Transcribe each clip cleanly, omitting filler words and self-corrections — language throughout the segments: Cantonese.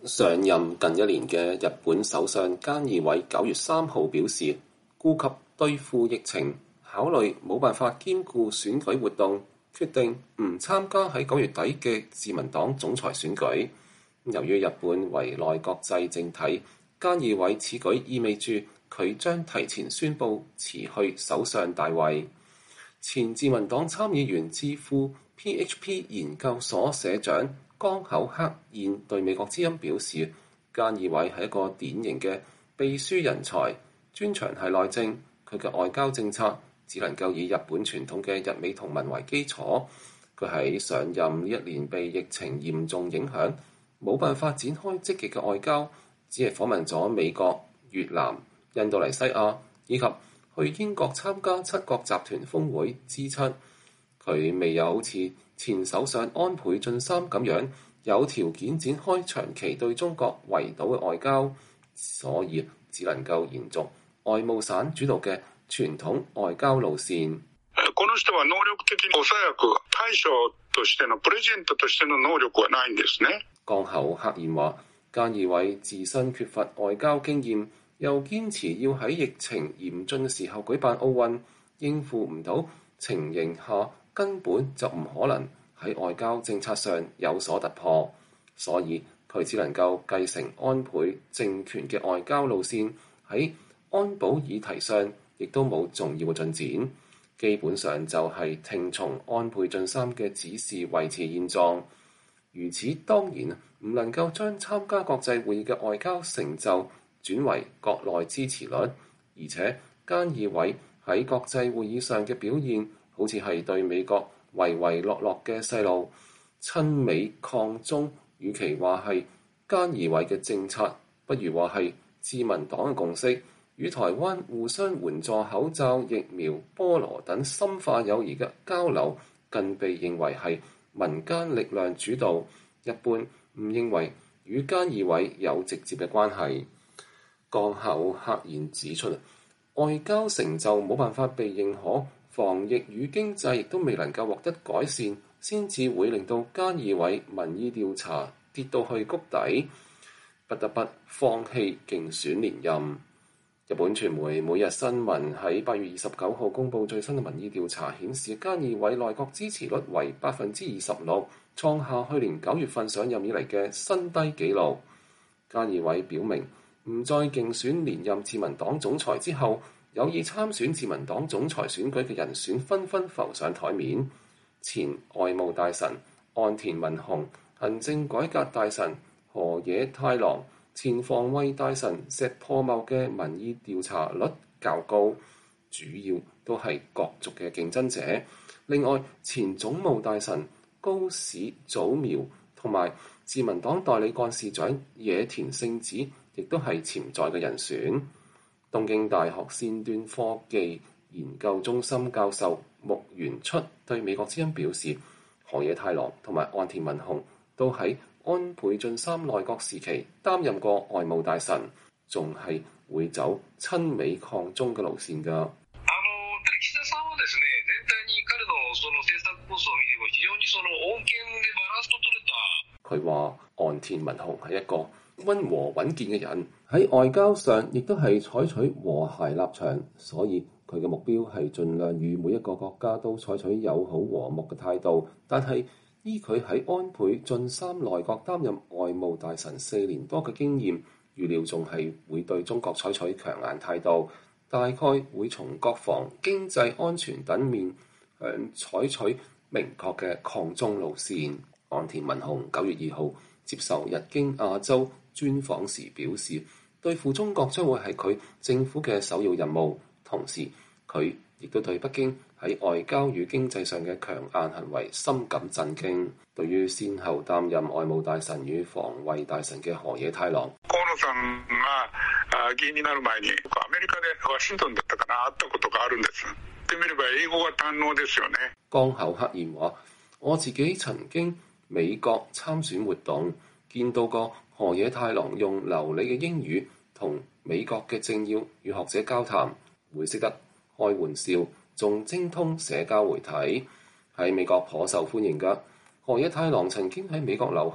上任近一年嘅日本首相菅義偉9月3號表示，顧及對付疫情，考慮冇辦法兼顧選舉活動，決定唔參加喺9月底嘅自民黨總裁選舉。由於日本為內閣制政體，菅義偉此舉意味住佢將提前宣布辭去首相大位。前自民黨參議員智庫 PHP 研究所社長江口克彥對美國之音表示，菅義偉係一個典型嘅秘書人才，專長係內政，佢嘅外交政策只能夠以日本傳統嘅日美同盟為基礎。佢喺上任呢一年被疫情嚴重影響，冇辦法展開積極嘅外交，只係訪問咗美國、越南、印度尼西亞以及去英國參加七國集團峰會 G7。佢未有好似前首相安倍晉三咁樣有條件展開長期對中國圍堵嘅外交，所以只能夠延續外務省主導嘅傳統外交路線。 この人は能力的におそらく大將としてのプレジデントとしての能力はないんですね。 江口克彥話，菅義偉自身缺乏外交經驗，又堅持要喺疫情嚴峻嘅時候舉辦奧運，應付唔到情形下，根本就唔可能喺外交政策上有所突破，所以佢只能夠繼承安倍政權嘅外交路線，喺安保議題上亦都冇重要嘅進展，基本上就係聽從安倍晉三嘅指示維持現狀。如此當然唔能夠將參加國際會議嘅外交成就轉為國內支持率，而且菅義偉喺國際會議上嘅表現好似係對美國唯唯諾諾嘅細路，親美抗中，與其話係菅義偉嘅政策，不如話係自民黨嘅共識，與台灣互相援助口罩、疫苗、菠蘿等深化友誼嘅交流，更被認為係民間力量主導，一般唔認為與菅義偉有直接嘅關係。江口克彥指出，外交成就冇辦法被認可，防疫與經濟亦都未能夠獲得改善，先至會令到菅義偉民意調查跌到去谷底，不得不放棄競選連任。日本傳媒每日新聞喺8月29號公佈最新嘅民意調查，顯示菅義偉內閣支持率為26%，創下去年9月份上任以嚟嘅新低紀錄。菅義偉表明唔再競選連任自民黨總裁之後，有意參選自民黨總裁選舉嘅人選紛紛浮上台面。前外務大臣岸田文雄、行政改革大臣河野太郎、前防衛大臣石破茂嘅民意調查率較高，主要都係角逐嘅競爭者。另外，前總務大臣高市早苗同埋自民黨代理幹事長野田聖子，亦都係潛在嘅人選。東京大學先端科技研究中心教授木原出對美國之音表示，河野太郎同埋岸田文雄都喺安倍晉三內閣時期擔任過外務大臣，仲係會走親美抗中嘅路線㗎。 岸田さんはですね、全體に彼のその政策構想を見ても非常にその穏健でバランスの取れた。 佢話岸田文雄係一個溫和穩健嘅人，喺外交上亦都係採取和諧立場，所以佢嘅目標係盡量與每一個國家都採取友好和睦嘅態度。但係依佢喺安倍晉三內閣擔任外務大臣4年多嘅經驗，預料仲係會對中國採取強硬態度，大概會從國防、經濟、安全等面向採取明確嘅抗中路線。岸田文雄9月2號接受日經亞洲專訪時表示，對付中國將會係佢政府嘅首要任務，同時佢亦都對北京喺外交與經濟上嘅強硬行為深感震驚。對於先後擔任外務大臣與防衛大臣嘅河野太郎， 河野さんが議員になる前にアメリカでワシントンだったかな会ったことがあるんです。言ってみれば英語が堪能ですよね。 江口克彥話：我自己曾經美國參選活動，見到過河野太郎用流利嘅英語同美國嘅政要與學者交談，會識得開玩笑，仲精通社交媒體，喺美國頗受歡迎㗎。河野太郎曾經喺美國留學，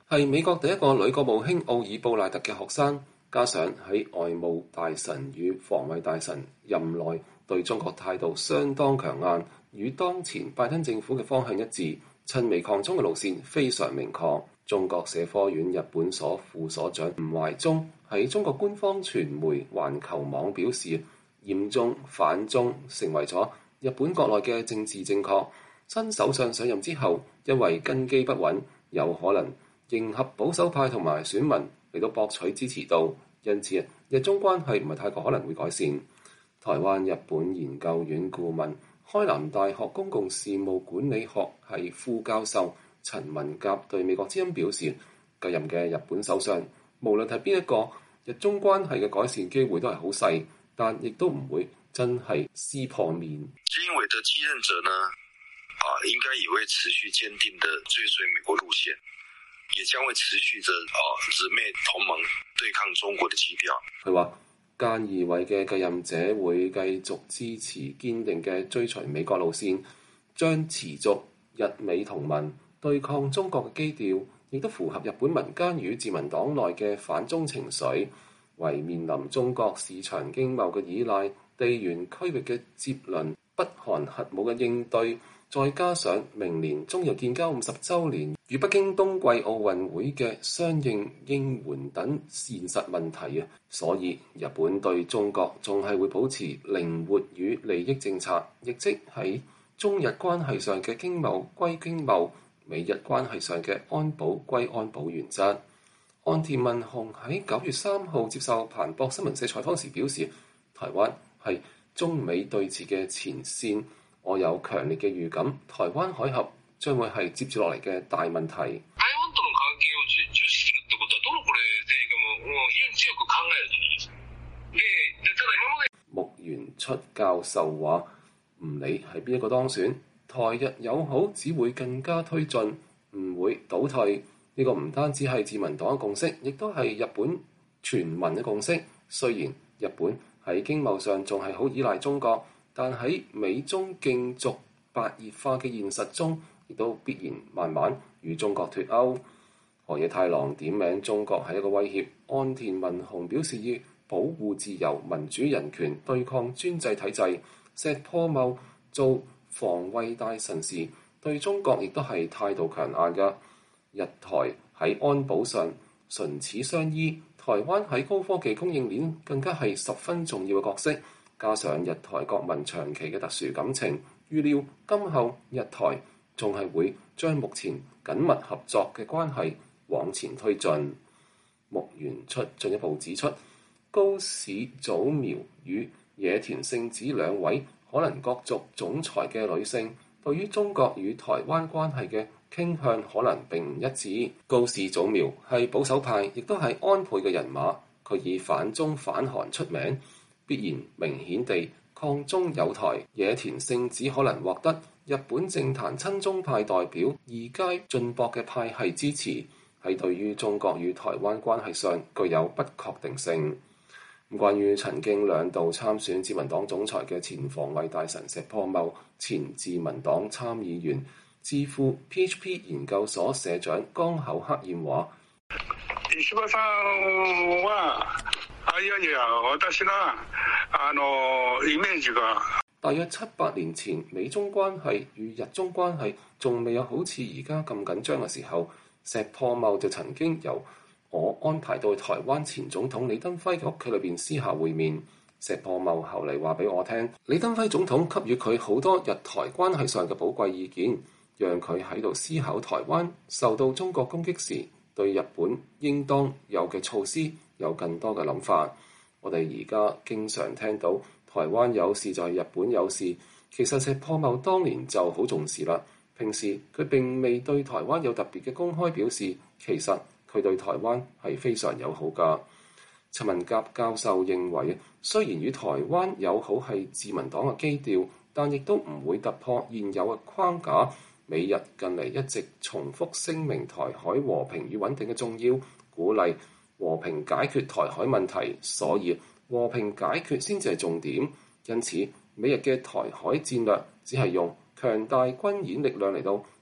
係美國第一個女國務卿奧爾布賴特嘅學生，加上喺外務大臣與防衛大臣任內對中國態度相當強硬，與當前拜登政府嘅方向一致，親美抗中嘅路線非常明確。中國社科院日本所副所長吳懷中喺中國官方傳媒環球網表示，嚴中反中成為咗日本國內嘅政治正確。新首相上任之後，因為根基不穩，有可能迎合保守派同埋選民嚟到博取支持度，因此日中關係唔係太過可能會改善。台灣日本研究院顧問、開南大學公共事務管理學系副教授陳文甲對美國之音表示，繼任嘅日本首相無論係邊一個，日中關係嘅改善機會都係好細，但亦都唔會真係撕破面。 菅義偉的繼任者呢，應該也會持續堅定地追隨美國路線，也將會持續着日美同盟對抗中國的基調。 佢話菅義偉嘅繼任者會繼續支持堅定嘅追隨美國路線，將持續日美同盟對抗中國嘅基調，亦都符合日本民間與自民黨內嘅反中情緒，為面臨中國市場經貿嘅依賴、地緣區域嘅接鄰、北韓核武嘅應對，再加上明年中日建交50週年與北京冬季奧運會嘅相應應援等現實問題，所以日本對中國仲係會保持靈活與利益政策，亦即喺中日關係上嘅經貿歸經貿，美日關係上嘅安保歸安保原則。岸田文雄喺9月3號接受彭博新聞社採訪時表示，台灣係中美對峙嘅前線，我有強烈嘅預感，台灣海峽將會係接住落嚟嘅大問題。台灣との關係を重視するってことはどのこれ政治家も非常に強く考えると思うんです。でただ今まで木原出教授話，唔理係邊一個當選，台日友好只會更加推進，唔會倒退。呢個唔單止係自民黨嘅共識，亦都係日本全民嘅共識。雖然日本喺經貿上仲係好依賴中國，但喺美中競逐白熱化嘅現實中，亦都必然慢慢與中國脫鈎。河野太郎點名中國係一個威脅，岸田文雄表示要保護自由、民主、人權，對抗專制體制。石破茂做防衛大臣時，對中國亦都係態度強硬㗎。日台喺安保上唇齒相依，台灣喺高科技供應鏈更加係十分重要嘅角色。加上日台國民長期嘅特殊感情，預料今後日台仲係會將目前緊密合作嘅關係往前推進。木原出進一步指出，高市早苗與野田聖子兩位可能角逐總裁嘅女性，對於中國與台灣關係嘅傾向可能並唔一致。高市早苗係保守派，亦都係安倍嘅人馬，佢以反中反韓出名，必然明顯地抗中友台。野田聖子可能獲得日本政壇親中派代表二階俊博嘅派系支持，喺對於中國與台灣關係上具有不確定性。關於曾經兩度參選自民黨總裁嘅前防衛大臣石破茂、前自民黨參議員、智庫 PHP 研究所社長江口克彥話： 石破さんは、私のイメージが大約7-8年前，美中關係與日中關係仲未有好似而家咁緊張嘅時候，石破茂就曾經由我安排到台灣前總統李登輝嘅屋企裏邊私下會面。石破茂後嚟話俾我聽，李登輝總統給予佢好多日台關係上嘅寶貴意見，讓佢喺度思考台灣受到中國攻擊時對日本應當有嘅措施有更多嘅諗法。我哋而家經常聽到台灣有事就係日本有事，其實石破茂當年就好重視啦。平時佢並未對台灣有特別嘅公開表示，其實佢對台灣係非常友好㗎。陳文甲教授認為，雖然與台灣友好係自民黨嘅基調，但亦都唔會突破現有嘅框架。美日近嚟一直重複聲明台海和平與穩定嘅重要，鼓勵和平解決台海問題，所以和平解決先至係重點。因此，美日嘅台海戰略只係用強大軍演力量嚟到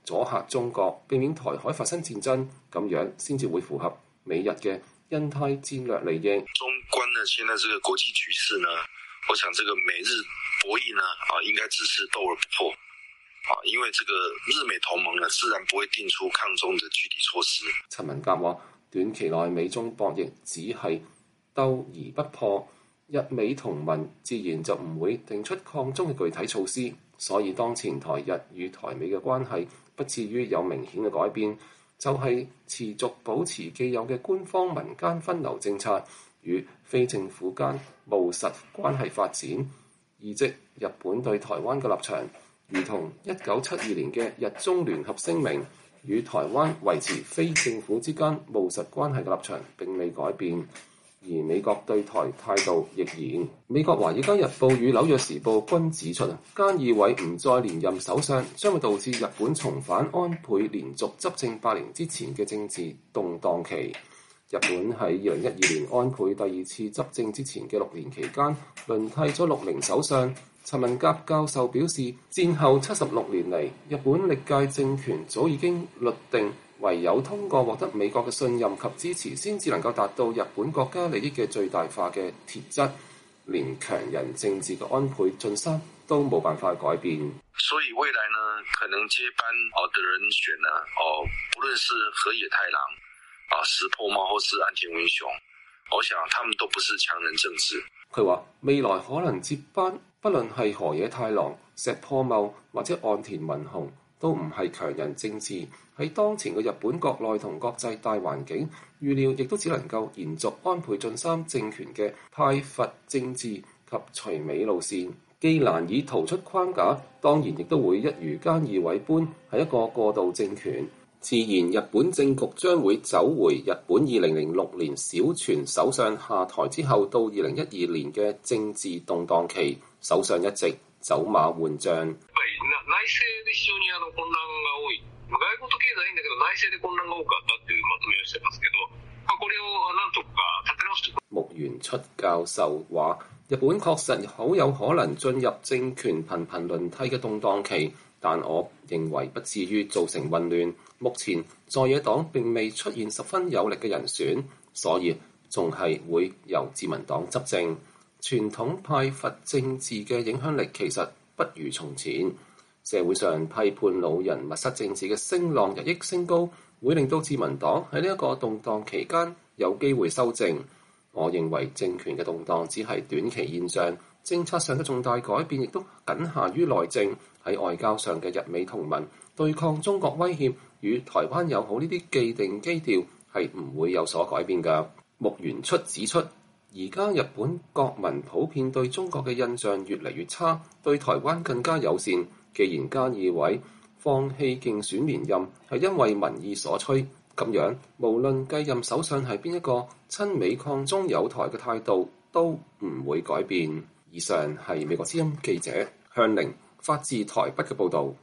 阻嚇中國，避免台海發生戰爭，咁樣先至會符合美日嘅印太戰略利益。 縱觀呢，現在這個國際局勢呢，我想這個美日博弈呢，應該只是鬥而不破，因為這個日美同盟呢，自然不會定出抗中的具體措施。 陳文甲話：短期內美中博弈只係鬥而不破，日美同盟自然就唔會定出抗中嘅具體措施，所以當前台日與台美嘅關係不至於有明顯嘅改變，就係持續保持既有嘅官方民間分流政策與非政府間務實關係發展，意即日本對台灣嘅立場，如同1972年嘅日中聯合聲明，與台灣維持非政府之間務實關係嘅立場並未改變。而美國對台態度亦然。美國《華爾街日報》與《紐約時報》均指出，菅義偉唔再連任首相，將會導致日本重返安倍連續執政8年之前嘅政治動盪期。日本喺2012年安倍第二次執政之前嘅6年期間，輪替咗6名首相。陳文甲教授表示，戰後76年嚟，日本歷屆政權早已經律定，唯有通過獲得美國嘅信任及支持，先至能夠達到日本國家利益嘅最大化嘅鐵則。連強人政治嘅安倍晉三都冇辦法改變。 所以未來呢，可能接班的人選呢，不論是河野太郎、石破茂或是岸田文雄，我想他們都不是強人政治。 佢話未來可能接班，不論係河野太郎、石破茂或者岸田文雄，都唔係強人政治。喺當前嘅日本國內同國際大環境，預料亦都只能夠延續安倍晉三政權嘅派閥政治及隨美路線，既難以逃出框架，當然亦都會一如菅義偉般係一個過渡政權。自然日本政局將會走回日本2006年小泉首相下台之後到2012年嘅政治動盪期，首相一直走馬換將。 內政で非常に混亂が多い。外交と経済いいんだけど内政で混亂が多かったっていうまとめをしてますけど、これをなんとか立て直して。 木原出教授話：日本確實好有可能進入政權頻頻輪替嘅動盪期，但我認為不至於造成混亂。目前在野黨並未出現十分有力嘅人選，所以仲係會由自民黨執政。傳統派閥政治嘅影響力其實不如從前。社會上批判老人密室政治嘅聲浪日益升高，會令到自民黨喺呢一個動盪期間有機會修正。我認為政權嘅動盪只係短期現象，政策上嘅重大改變亦都僅限於內政。喺外交上嘅日美同盟對抗中國威脅與台灣友好呢啲既定基調係唔會有所改變㗎。木原出指出，而家日本國民普遍對中國嘅印象越嚟越差，對台灣更加友善。既然菅義偉放棄競選連任係因為民意所趨，咁樣無論繼任首相係邊一個，親美抗中友台嘅態度都唔會改變。以上係美國之音記者向凌發自台北嘅報導。